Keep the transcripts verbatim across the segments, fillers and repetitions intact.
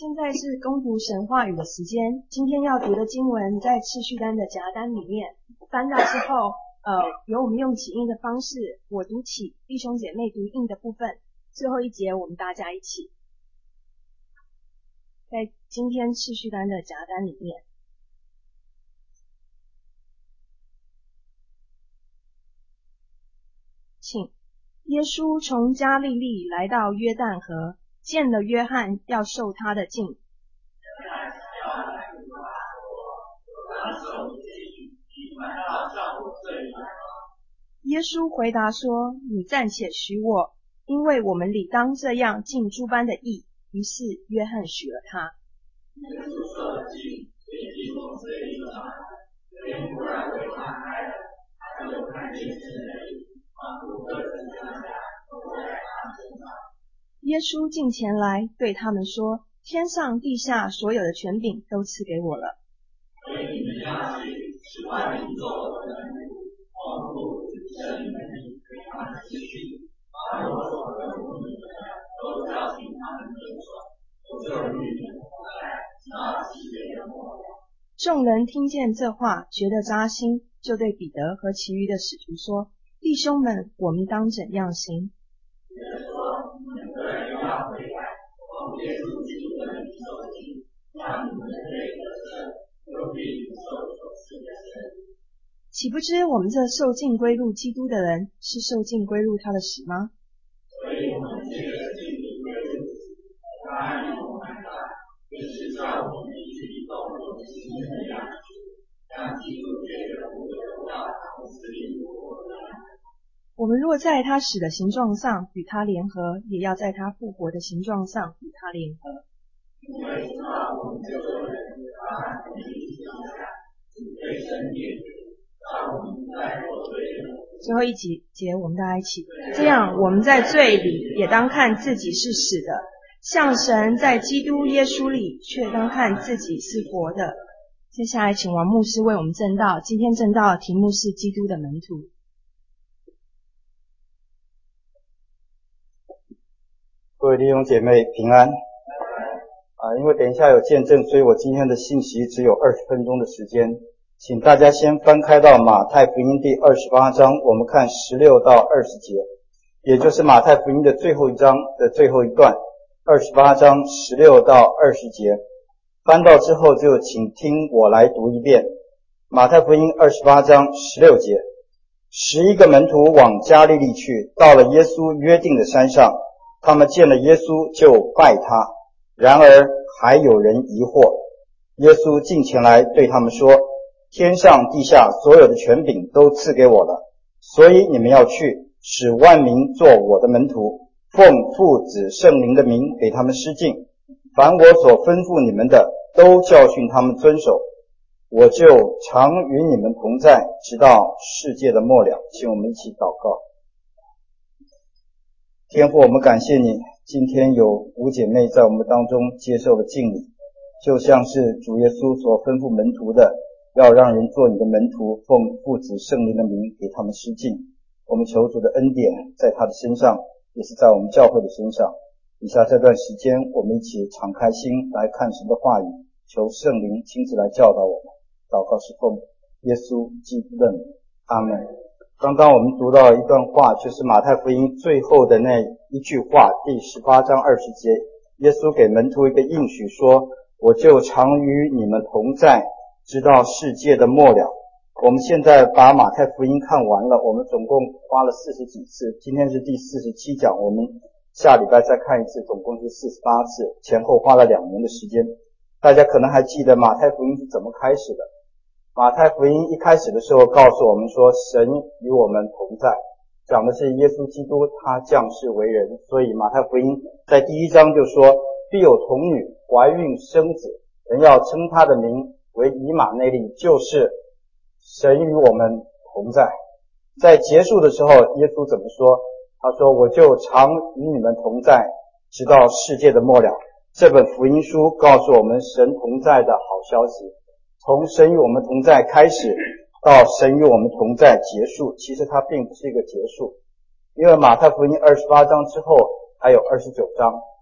现在是攻读神话语的时间。今天要读的经文在次序单的夹单里面，翻到之后，呃，由我们用起印的方式，我读起，弟兄姐妹读印的部分，最后一节我们大家一起。在今天次序单的夹单里面，请耶稣从加利利来到约旦河，见了约翰，要受他的浸。耶稣回答说：你暂且许我，因为我们理当这样尽诸般的义。于是约翰许了他。耶稣近前来对他们说：天上地下所有的权柄都赐给我了。众人听见这话，觉得扎心，就对彼得和其余的使徒说：弟兄们，我们当怎样行？岂不知我们这受尽归入基督的人，是受尽归入他的死吗？我们若在他死的形状上与他联合，也要在他复活的形状上与他联合。最后一节我们大家一起，这样我们在罪里也当看自己是死的，像神在基督耶稣里却当看自己是活的。接下来请王牧师为我们证道，今天证道的题目是基督的门徒。 各位弟兄姐妹平安啊！因为等一下有见证，所以我今天的信息只有二十分钟的时间，请大家先翻开到马太福音第二十八章，我们看十六到二十节，也就是马太福音的最后一章的最后一段，二十八章十六到二十节。翻到之后就请听我来读一遍。马太福音二十八章十六节，十一个门徒往加利利去，到了耶稣约定的山上，他们见了耶稣就拜他，然而还有人疑惑。耶稣近前来对他们说：天上地下所有的权柄都赐给我了，所以你们要去，使万民做我的门徒，奉父子圣灵的名给他们施浸，凡我所吩咐你们的，都教训他们遵守。我就常与你们同在，直到世界的末了。请我们一起祷告。天父，我们感谢你，今天有五姐妹在我们当中接受了敬礼，就像是主耶稣所吩咐门徒的，要让人做你的门徒，奉父子圣灵的名给他们施浸。我们求主的恩典在他的身上，也是在我们教会的身上。以下这段时间，我们一起敞开心来看神的话语，求圣灵亲自来教导我们。祷告是奉耶稣基督的名，阿们。刚刚我们读到一段话，就是马太福音最后的那一句话，第十八章二十节，耶稣给门徒一个应许说：我就常与你们同在，直到世界的末了。我们现在把马太福音看完了，我们总共花了四十几次，今天是第四十七讲，我们下礼拜再看一次，总共是四十八次，前后花了两年的时间。大家可能还记得马太福音是怎么开始的。马太福音一开始的时候告诉我们说，神与我们同在，讲的是耶稣基督他降世为人。所以马太福音在第一章就说，必有童女怀孕生子，人要称他的名为以马内利，就是神与我们同在。在结束的时候，耶稣怎么说？他说：我就常与你们同在，直到世界的末了。这本福音书告诉我们神同在的好消息，从神与我们同在开始，到神与我们同在结束，其实它并不是一个结束，因为马太福音二十八章之后还有二十九章，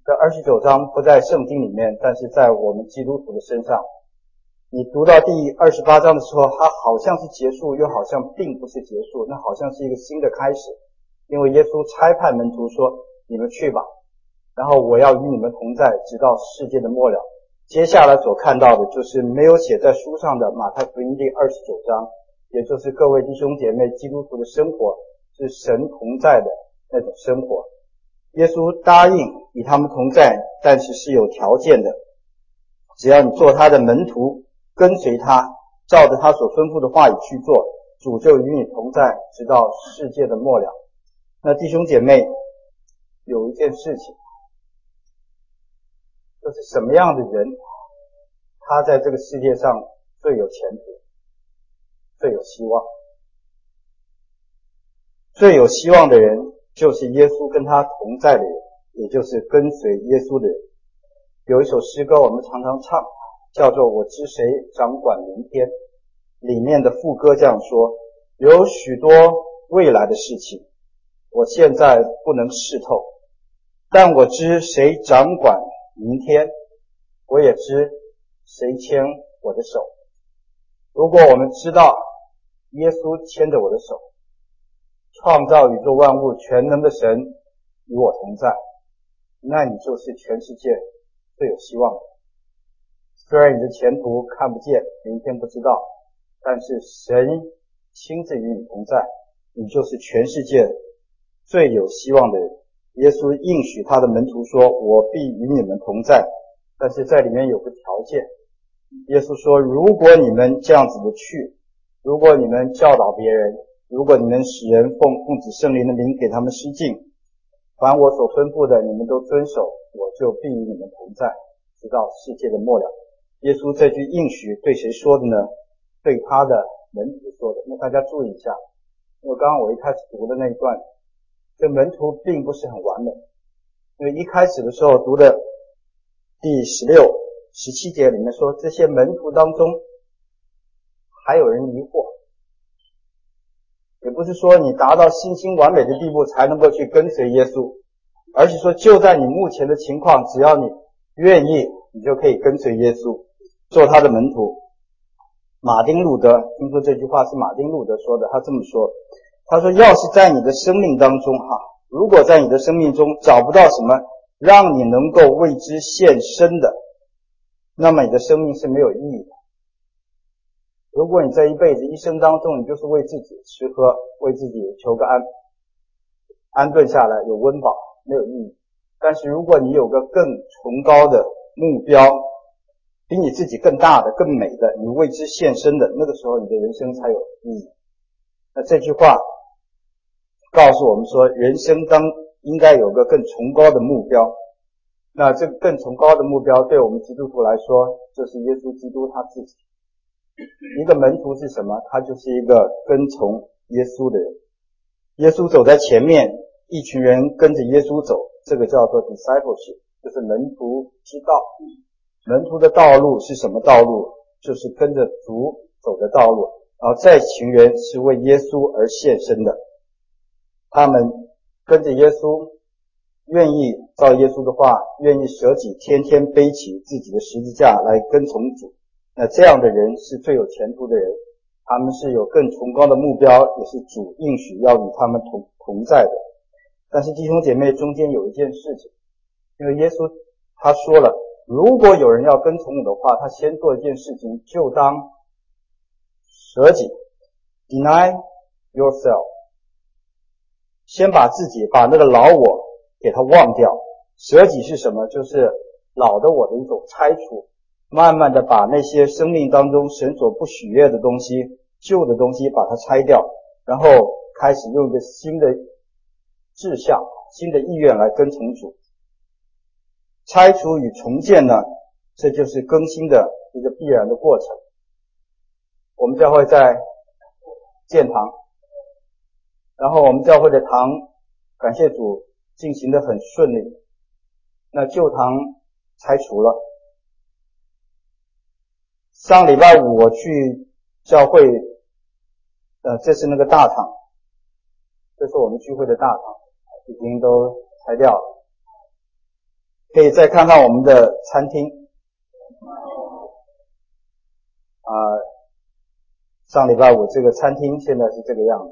这二十九章不在圣经里面，但是在我们基督徒的身上。你读到第二十八章的时候，它好像是结束，又好像并不是结束，那好像是一个新的开始。因为耶稣差派门徒说，你们去吧，然后我要与你们同在，直到世界的末了。接下来所看到的就是没有写在书上的马太福音第二十九章，也就是各位弟兄姐妹基督徒的生活是神同在的那种生活。耶稣答应与他们同在，但是是有条件的，只要你做他的门徒，跟随他，照着他所吩咐的话语去做，主就与你同在，直到世界的末了。那弟兄姐妹，有一件事情，就是什么样的人他在这个世界上最有前途，最有希望。最有希望的人就是耶稣跟他同在的人，也就是跟随耶稣的人。有一首诗歌我们常常唱，叫做我知谁掌管明天，里面的副歌这样说，有许多未来的事情我现在不能识透，但我知谁掌管明天，我也知谁牵我的手。如果我们知道耶稣牵着我的手，创造宇宙万物全能的神与我同在，那你就是全世界最有希望的。虽然你的前途看不见，明天不知道，但是神亲自与你同在，你就是全世界最有希望的人。耶稣应许他的门徒说，我必与你们同在，但是在里面有个条件。耶稣说，如果你们这样子的去，如果你们教导别人，如果你们使人奉父子圣灵的名给他们施浸，凡我所吩咐的你们都遵守，我就必与你们同在，直到世界的末了。耶稣这句应许对谁说的呢？对他的门徒说的。那大家注意一下，因为刚刚我一开始读的那一段，这门徒并不是很完美。因为一开始的时候读的第十六、十七节里面说，这些门徒当中还有人疑惑，也不是说你达到信心完美的地步才能够去跟随耶稣，而是说就在你目前的情况，只要你愿意，你就可以跟随耶稣，做他的门徒。马丁路德，听说这句话是马丁路德说的，他这么说，他说要是在你的生命当中哈，如果在你的生命中找不到什么让你能够为之献身的，那么你的生命是没有意义的。如果你这一辈子一生当中你就是为自己吃喝，为自己求个安安顿下来有温饱，没有意义。但是如果你有个更崇高的目标，比你自己更大的更美的，你为之献身的，那个时候你的人生才有意义。那这句话告诉我们说，人生当应该有个更崇高的目标。那这个更崇高的目标对我们基督徒来说，就是耶稣基督他自己。一个门徒是什么？他就是一个跟从耶稣的人。耶稣走在前面，一群人跟着耶稣走，这个叫做 discipleship， 就是门徒之道。门徒的道路是什么道路？就是跟着主走的道路。然后这群人是为耶稣而献身的，他们跟着耶稣，愿意照耶稣的话，愿意舍己，天天背起自己的十字架来跟从主。那这样的人是最有前途的人，他们是有更崇高的目标，也是主应许要与他们同同在的。但是弟兄姐妹，中间有一件事情，因为耶稣他说了，如果有人要跟从我的话，他先做一件事情，就当舍己 deny yourself， 先把自己把那个老我给他忘掉。舍己是什么？就是老的我的一种拆除，慢慢的把那些生命当中神所不喜悦的东西，旧的东西把它拆掉，然后开始用一个新的志向、新的意愿来跟从主。拆除与重建呢，这就是更新的一个必然的过程。我们教会在建堂，然后我们教会的堂感谢主进行得很顺利，那旧堂拆除了。上礼拜五我去教会，呃，这是那个大堂，这是我们聚会的大堂，已经都拆掉了。 可以再看看我们的餐厅。啊、呃，上礼拜五这个餐厅现在是这个样子，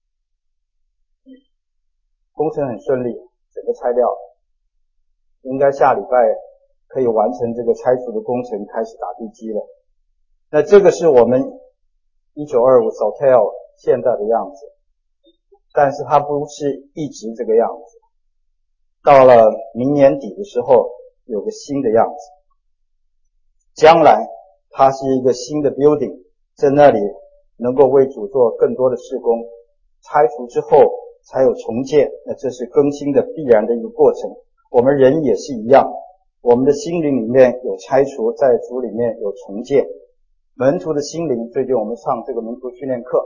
工程很顺利，整个拆掉，应该下礼拜可以完成这个拆除的工程，开始打地基了。那这个是我们一九二五 Sotel 现在的样子，但是它不是一直这个样子，到了明年底的时候有个新的样子，将来它是一个新的 building， 在那里能够为主做更多的事工，拆除之后才有重建，那这是更新的必然的一个过程。我们人也是一样，我们的心灵里面有拆除，在主里面有重建。门徒的心灵，最近我们上这个门徒训练课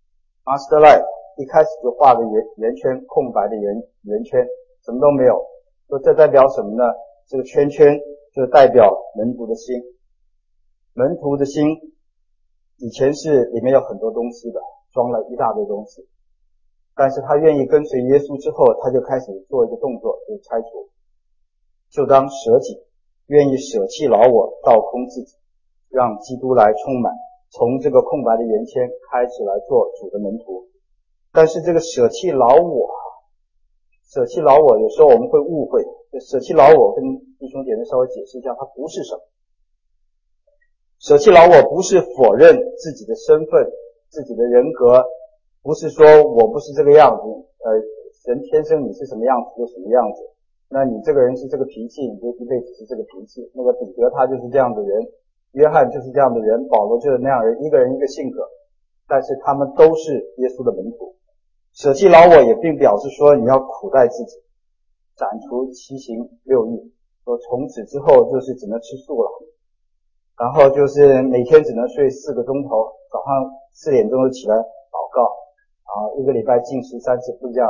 Master Life， 一开始就画个圆圆圈，空白的圆圆圈，什么都没有。说这代表什么呢？这个圈圈就代表门徒的心。门徒的心以前是里面有很多东西的，装了一大堆东西，但是他愿意跟随耶稣之后，他就开始做一个动作，就是拆除，就当舍己，愿意舍弃老我，倒空自己，让基督来充满，从这个空白的圆圈开始来做主的门徒。但是这个舍弃老我，舍弃老我有时候我们会误会，舍弃老我跟弟兄姐妹稍微解释一下，它不是什么。舍弃老我不是否认自己的身份，自己的人格，不是说我不是这个样子，呃，人天生你是什么样子就什么样子，那你这个人是这个脾气，你就一辈子是这个脾气。那个彼得他就是这样的人，约翰就是这样的人，保罗就是那样的人，一个人一个性格，但是他们都是耶稣的门徒。舍弃老我也并表示说你要苦待自己，斩除七情六欲，说从此之后就是只能吃素了，然后就是每天只能睡四个钟头，早上四点钟就起来祷告，啊，一个礼拜进食三次不一样，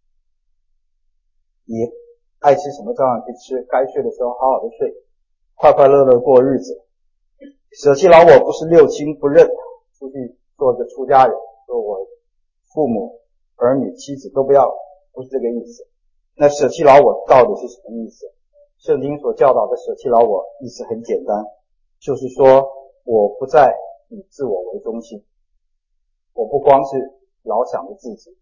你爱吃什么照样去吃，该睡的时候好好的睡，快快乐乐过日子。舍弃老我不是六亲不认，出去做个出家人，说我父母儿女妻子都不要，不是这个意思。那舍弃老我到底是什么意思？圣经所教导的舍弃老我意思很简单，就是说我不再以自我为中心，我不光是老想着自己。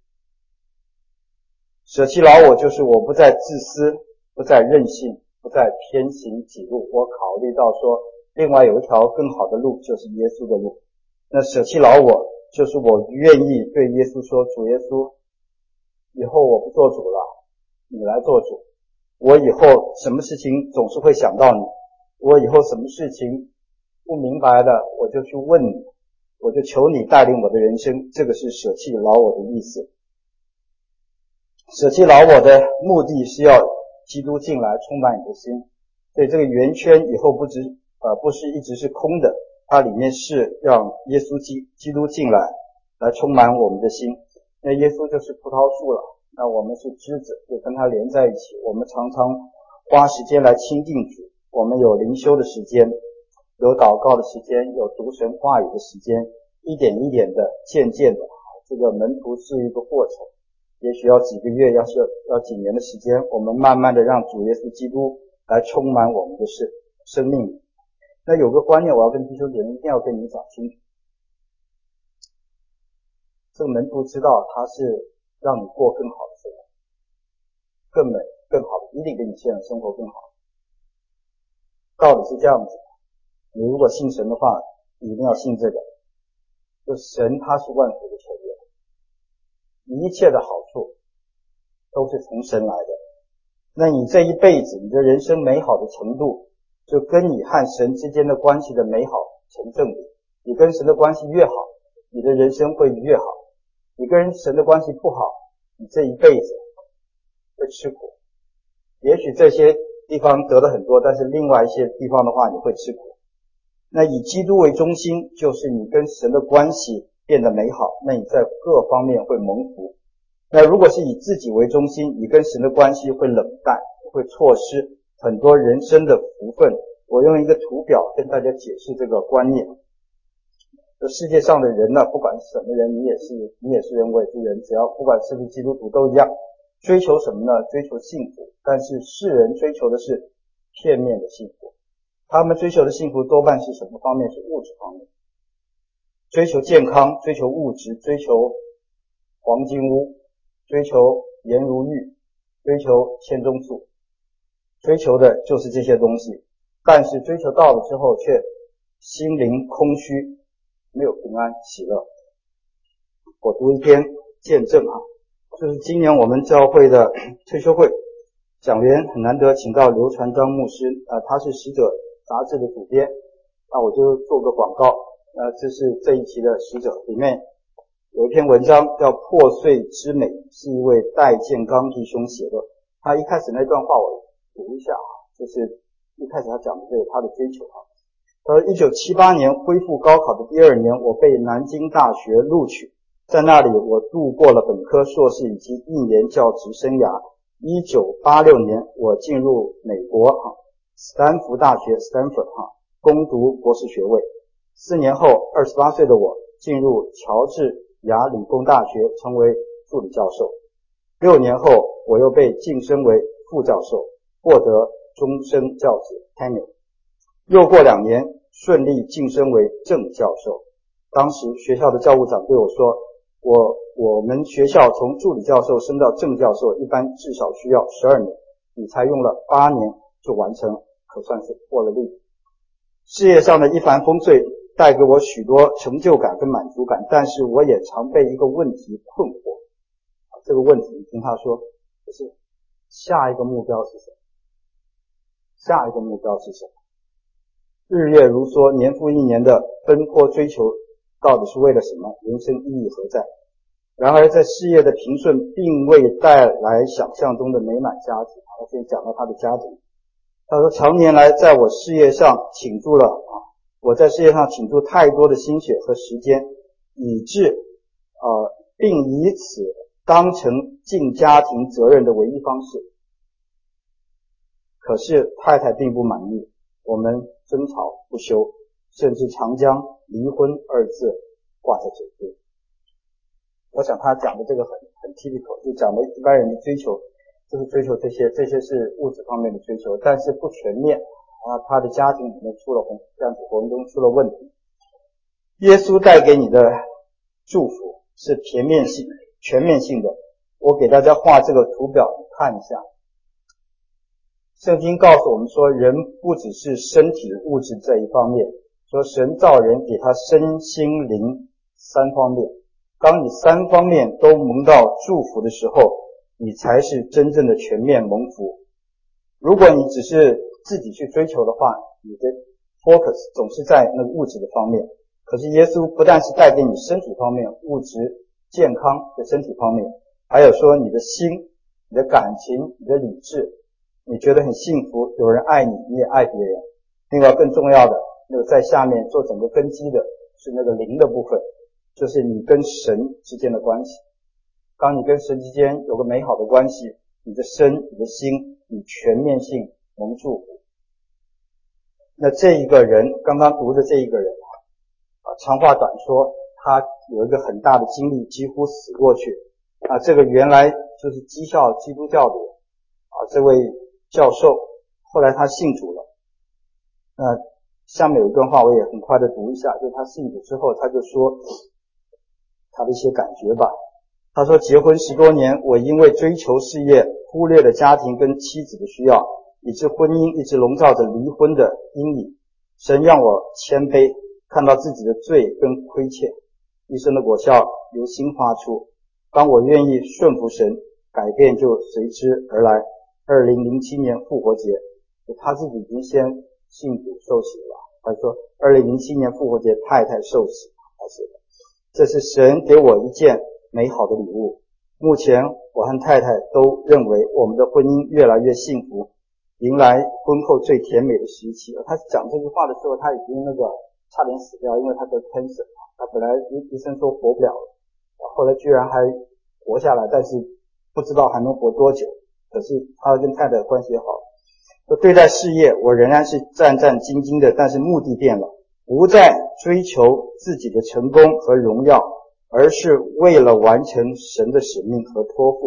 舍弃老我就是我不再自私，不再任性，不再偏行己路，我考虑到说另外有一条更好的路，就是耶稣的路。那舍弃老我就是我愿意对耶稣说，主耶稣，以后我不做主了，你来做主。我以后什么事情总是会想到你，我以后什么事情不明白的我就去问你，我就求你带领我的人生。这个是舍弃老我的意思。舍弃老我的目的是要基督进来充满你的心，所以这个圆圈以后不只呃不是一直是空的，它里面是让耶稣基基督进来来充满我们的心。那耶稣就是葡萄树了，那我们是枝子，就跟它连在一起。我们常常花时间来亲近主，我们有灵修的时间，有祷告的时间，有读神话语的时间，一点一点的渐渐的，这个门徒是一个过程，也许要几个月，要是要几年的时间，我们慢慢的让主耶稣基督来充满我们的生生命。那有个观念我要跟弟兄姐妹一定要跟你讲清楚，这个门徒知道他是让你过更好的生活，更美更好的，一定比你现在生活更好。道理是这样子，你如果信神的话，你一定要信这个，就神他是万福的泉源，一切的好处都是从神来的。那你这一辈子你的人生美好的程度，就跟你和神之间的关系的美好成正比。你跟神的关系越好，你的人生会越好。你跟神的关系不好，你这一辈子会吃苦。也许这些地方得了很多，但是另外一些地方的话你会吃苦。那以基督为中心，就是你跟神的关系变得美好，那你在各方面会蒙福。那如果是以自己为中心，你跟神的关系会冷淡，会错失很多人生的福分。我用一个图表跟大家解释这个观念。这世界上的人呢，不管是什么人，你也是你也是人，我也是人，只要不管是不是基督徒都一样， 追求什么呢？追求幸福。但是世人追求的是片面的幸福，他们追求的幸福多半是什么方面？是物质方面，追求健康，追求物质，追求黄金屋，追求颜如玉，追求千钟粟，追求的就是这些东西。但是追求到了之后，却心灵空虚，没有平安喜乐。我读一篇见证啊，就是今年我们教会的退休会，讲员很难得请到刘传章牧师啊、呃，他是使者杂志的主编，那我就做个广告。呃，这是这一期的使者，里面有一篇文章叫《破碎之美》，是一位戴建刚弟兄写的。他一开始那段话我读一下啊，就是一开始他讲的这个他的追求啊。他说一九七八年恢复高考的第二年，我被南京大学录取，在那里我度过了本科、硕士以及一年教职生涯。一九八六年我进入美国哈斯坦福大学 Stanford 哈攻读博士学位。四年后，二十八岁的我进入乔治亚理工大学，成为助理教授。六年后，我又被晋升为副教授，获得终身教职 tenure。又过两年，顺利晋升为正教授。当时学校的教务长对我说，我我们学校从助理教授升到正教授一般至少需要十二年，你才用了八年就完成，可算是破了例。事业上的一帆风顺带给我许多成就感跟满足感，但是我也常被一个问题困惑。这个问题听他说，就是下一个目标是什么？下一个目标是什么？日月如梭，年复一年的奔波追求，到底是为了什么？人生意义何在？然而在事业的平顺并未带来想象中的美满家庭。他先讲到他的家庭，他说常年来在我事业上倾注了啊，我在事业上倾注太多的心血和时间，以致呃，并以此当成尽家庭责任的唯一方式。可是太太并不满意，我们争吵不休，甚至常将离婚二字挂在嘴边。我想他讲的这个很很 typical， 就讲的一般人的追求就是追求这些，这些是物质方面的追求，但是不全面啊，他的家庭里面出了红这样子活动中出了问题。耶稣带给你的祝福是全面性全面性的。我给大家画这个图表看一下。圣经告诉我们说，人不只是身体物质这一方面，说神造人给他身心灵三方面。当你三方面都蒙到祝福的时候，你才是真正的全面蒙福。如果你只是自己去追求的话，你的 focus 总是在那个物质的方面。可是耶稣不但是带给你身体方面物质健康的身体方面，还有说你的心、你的感情、你的理智，你觉得很幸福，有人爱你，你也爱别人。另外更重要的，那个在下面做整个根基的是那个灵的部分，就是你跟神之间的关系。当你跟神之间有个美好的关系，你的身、你的心，你全面性蒙祝福。那这一个人，刚刚读的这一个人啊，长话短说，他有一个很大的经历，几乎死过去啊。这个原来就是讥笑基督教的啊，这位教授，后来他信主了。那下面有一段话我也很快的读一下，就是他信主之后，他就说他的一些感觉吧。他说，结婚十多年，我因为追求事业，忽略了家庭跟妻子的需要，以致婚姻一直笼罩着离婚的阴影。神让我谦卑，看到自己的罪跟亏欠，一生的果效由心发出。当我愿意顺服神，改变就随之而来。二零零七年复活节，他自己已经先信主受洗了。他说二零零七年复活节太太受洗，他写的，这是神给我一件美好的礼物。目前我和太太都认为我们的婚姻越来越幸福，迎来婚后最甜美的时期。他讲这句话的时候，他已经那个差点死掉，因为他得 cancer， 他本来医生说活不了了，后来居然还活下来，但是不知道还能活多久。可是他跟太太的关系好。说对待事业，我仍然是战战兢兢的，但是目的变了，不再追求自己的成功和荣耀，而是为了完成神的使命和托付。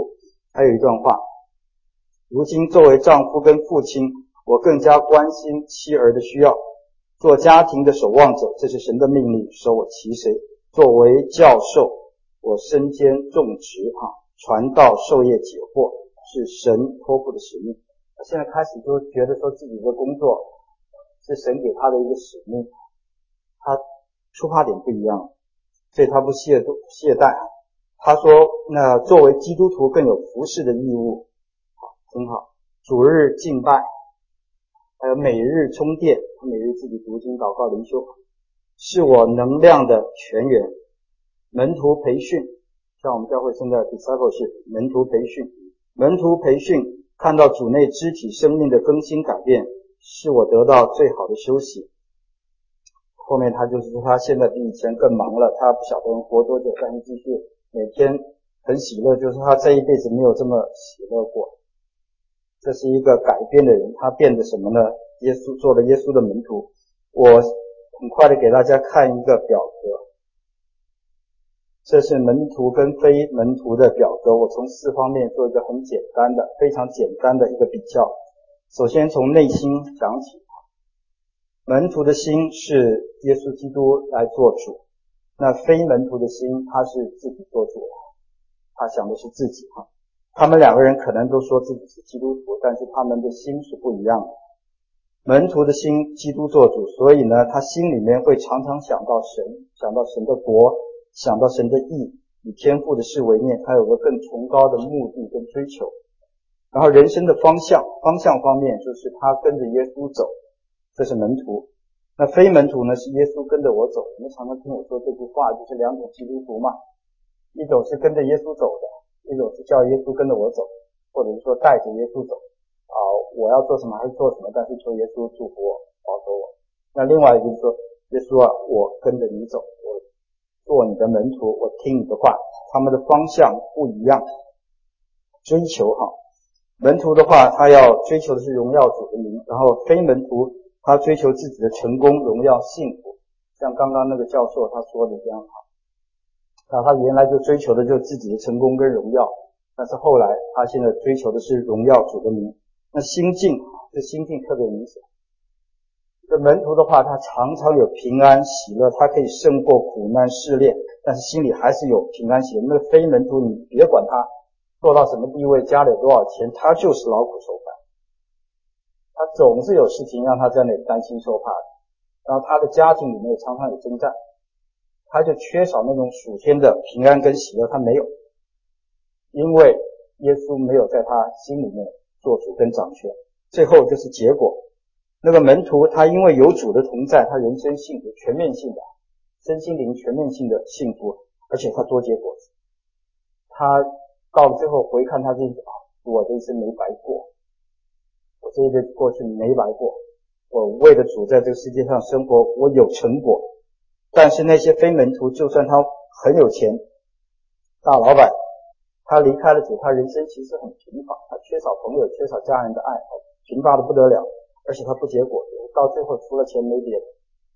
还有一段话，如今作为丈夫跟父亲，我更加关心妻儿的需要，做家庭的守望者，这是神的命令，守我其谁。作为教授，我身兼重职啊，传道授业解惑是神托付的使命。现在开始就觉得说自己的工作是神给他的一个使命，他出发点不一样，所以他不懈懈怠。他说那作为基督徒更有服侍的义务，好，很好。主日敬拜，还有每日充电，每日自己读经祷告灵修，是我能量的泉源。门徒培训，像我们教会现在 disciple 是门徒培训，门徒培训看到主内肢体生命的更新改变，是我得到最好的休息。后面他就是说他现在比以前更忙了，他不晓得能活多久，但是继续每天很喜乐，就是他这一辈子没有这么喜乐过。这是一个改变的人，他变得什么呢？耶稣做了耶稣的门徒。我很快的给大家看一个表格，这是门徒跟非门徒的表格，我从四方面做一个很简单的非常简单的一个比较。首先从内心讲起，门徒的心是耶稣基督来做主，那非门徒的心他是自己做主，他想的是自己哈。他们两个人可能都说自己是基督徒，但是他们的心是不一样的。门徒的心基督做主，所以呢他心里面会常常想到神，想到神的国，想到神的义，以天父的事为念，他有个更崇高的目的跟追求。然后人生的方向方向方面就是他跟着耶稣走，这是门徒。那非门徒呢是耶稣跟着我走。你们常常听我说这句话，就是两种基督徒嘛，一种是跟着耶稣走的，一种是叫耶稣跟着我走，或者是说带着耶稣走啊，我要做什么还是做什么，但是求耶稣祝福我保守我。那另外一个就是说，耶稣啊，我跟着你走，我做你的门徒，我听你的话。他们的方向不一样，追求哈。门徒的话他要追求的是荣耀主的名，然后非门徒他追求自己的成功荣耀幸福，像刚刚那个教授他说的这样好。那他原来就追求的就是自己的成功跟荣耀，但是后来他现在追求的是荣耀主的名。那心境，这心境特别明显。这门徒的话他常常有平安喜乐，他可以胜过苦难试炼，但是心里还是有平安喜乐。那非门徒你别管他做到什么地位，家里有多少钱，他就是劳苦愁烦，他总是有事情让他在那里担心受怕的。然后他的家庭里面常常有征战，他就缺少那种属天的平安跟喜乐，他没有，因为耶稣没有在他心里面做主跟掌权。最后就是结果，那个门徒他因为有主的同在，他人生幸福全面性的身心灵全面性的幸福，而且他多结果子。他到了最后回看他这一啊，我这一生没白过，我这一辈子过去没白过，我为了主在这个世界上生活，我有成果。但是那些非门徒，就算他很有钱，大老板，他离开了主，他人生其实很贫乏，他缺少朋友，缺少家人的爱，贫乏的不得了，而且他不结果，到最后除了钱没别的。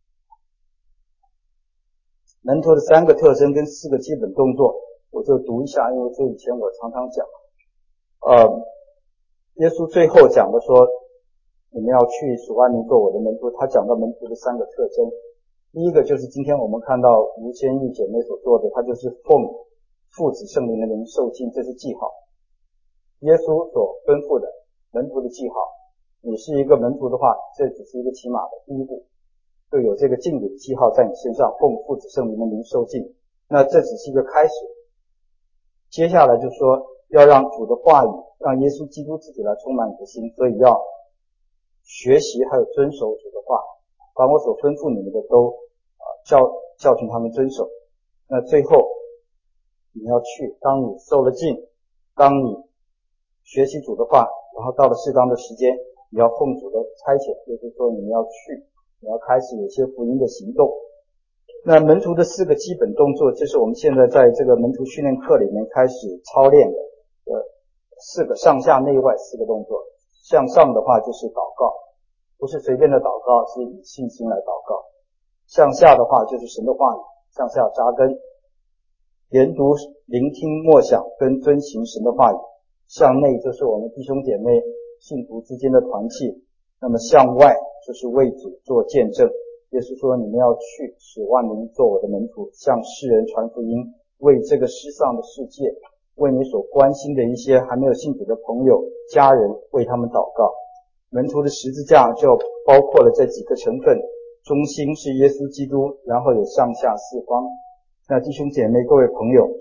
门徒的三个特征跟四个基本动作我就读一下，因为这以前我常常讲。呃，耶稣最后讲的说，你们要去使万民做我的门徒，他讲到门徒的三个特征。第一个就是今天我们看到吴先玉姐妹所做的，他就是奉父子圣灵的名受浸，这是记号。耶稣所吩咐的门徒的记号，你是一个门徒的话，这只是一个起码的第一步，就有这个敬礼的记号在你身上，奉父子圣灵的名受浸。那这只是一个开始，接下来就说要让主的话语，让耶稣基督自己来充满你的心，所以要学习还有遵守主的话，把我所吩咐你们的都、呃、教教训他们遵守。那最后你要去，当你受了浸，当你学习主的话，然后到了适当的时间，你要奉主的差遣，就是说你们要去，你要开始有些福音的行动。那门徒的四个基本动作，就是我们现在在这个门徒训练课里面开始操练的呃四个上下内外四个动作。向上的话就是祷告，不是随便的祷告，是以信心来祷告。向下的话就是神的话语，向下扎根，研读、聆听、默想跟遵行神的话语。 向内就是我们弟兄姐妹信徒之间的团契，那么向外就是为主做见证。耶稣说，你们要去，使万民做我的门徒，向世人传福音，为这个世上的世界，为你所关心的一些还没有信主的朋友家人，为他们祷告。门徒的十字架就包括了这几个成分，中心是耶稣基督，然后有上下四方。那弟兄姐妹各位朋友，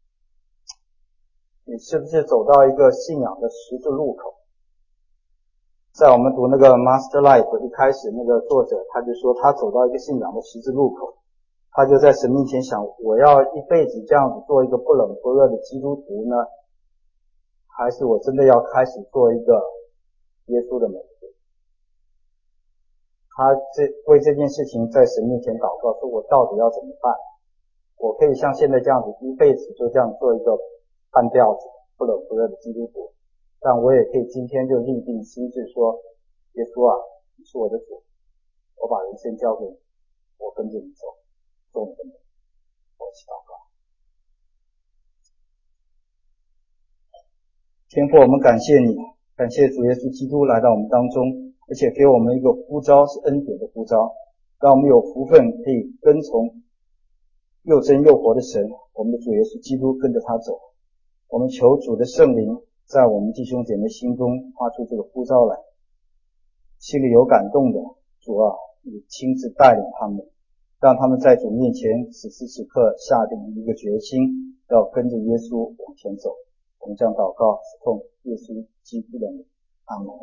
你是不是走到一个信仰的十字路口？在我们读那个 Master Life 一开始，那个作者他就说他走到一个信仰的十字路口，他就在神面前想，我要一辈子这样子做一个不冷不热的基督徒呢，还是我真的要开始做一个耶稣的门徒？他这为这件事情在神面前祷告，说我到底要怎么办？我可以像现在这样子一辈子就这样做一个半吊子不冷不热的基督徒，但我也可以今天就立定心志说，耶稣啊，你是我的主，我把人生交给你，我跟着你走，做你的门徒。我一起祷告。天父，我们感谢你，感谢主耶稣基督来到我们当中，而且给我们一个呼召，是恩典的呼召，让我们有福分可以跟从又真又活的神，我们的主耶稣基督，跟着他走。我们求主的圣灵在我们弟兄姐妹心中发出这个呼召来，心里有感动的，主啊，你亲自带领他们，让他们在主面前此时此刻下定一个决心，要跟着耶稣往前走。我们这样祷告，是奉耶稣基督的名，阿们。